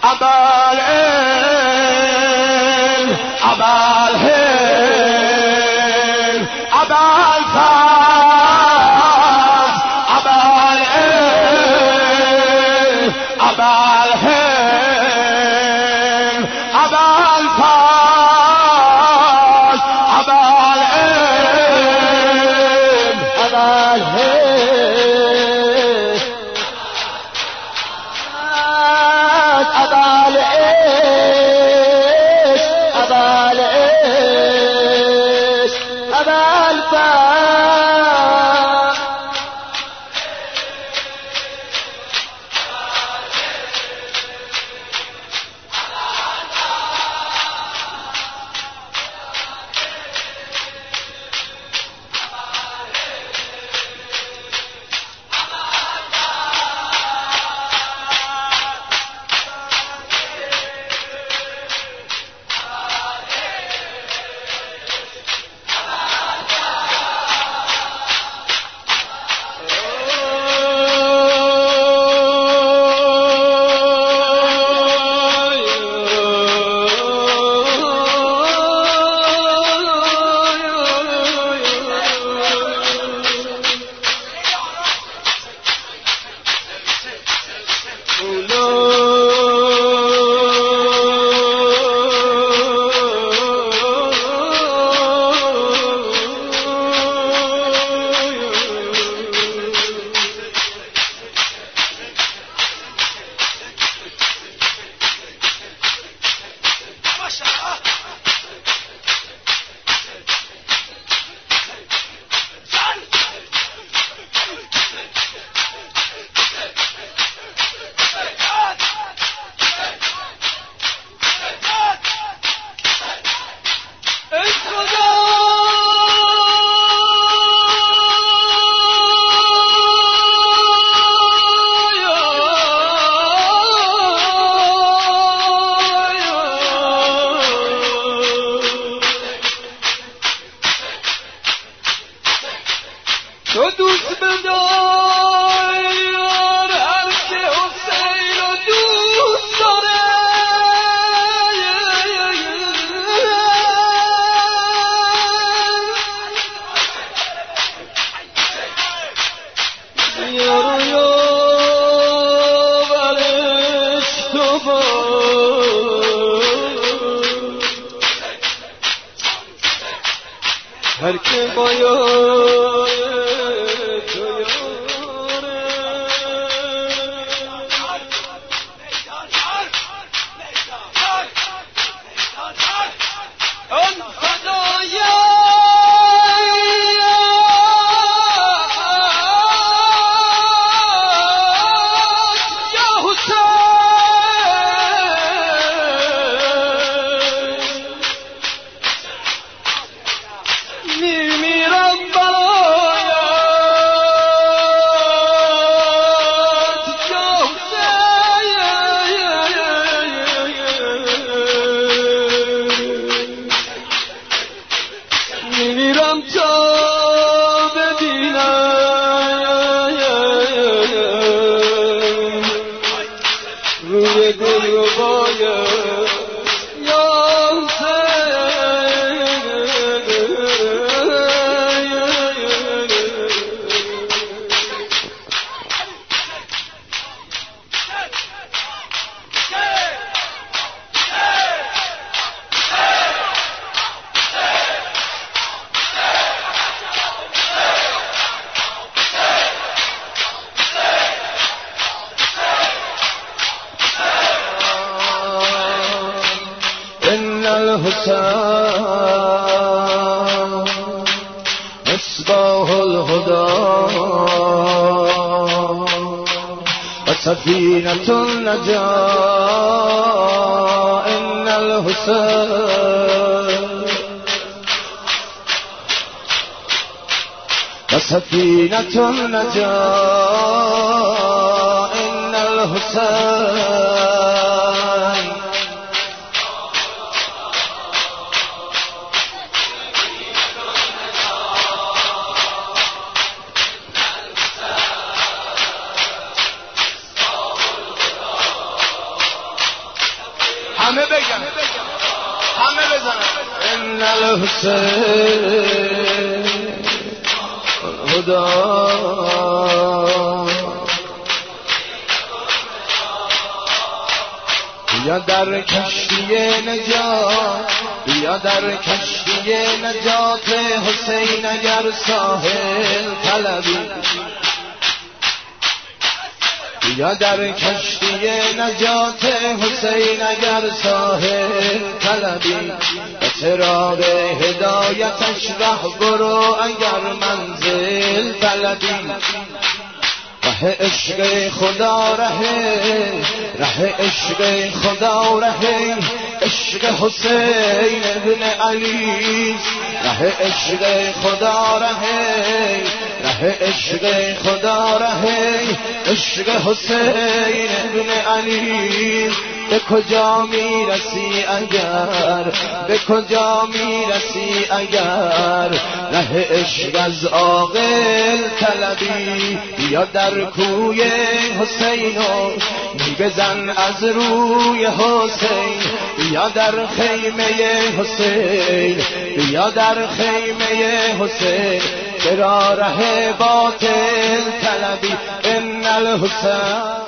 أبالهل أبالهل أبالفاز أبالهل أبالهل أبالفاز أبالهل أبالهل أبالإيش أبالفاز تو دوست بدار هر که حسین رو دوست داره یارو یاورش تو هر که باید الحسين مصباح الهدى وسفينة النجاة إن الحسين وسفينة النجاة إن الحسين همه بگن، همه بزنن. ان الحسین خدا بیا در کشتی نجات، بیا در کشتی نجات حسین اگر ساحل طلبی، بیا در کشتی نجات حسین اگر ساحل طلبی، به چراغ هدایتش ره برو اگر منزل طلبی. ره عشق خدا ره عشق خدا ره عشق حسین ابن علی، ره عشق خدا ره عشق خدا ره عشق حسین ابن علی. به کجا میرسی اگر، به کجا میرسی اگر ره عشق از عاقل طلبی. بیا در کوی حسین و بزن از روی حسین، بیا در خیمه حسین، بیا در خیمه حسین، چرا ره باطل طلبی. ان الحسین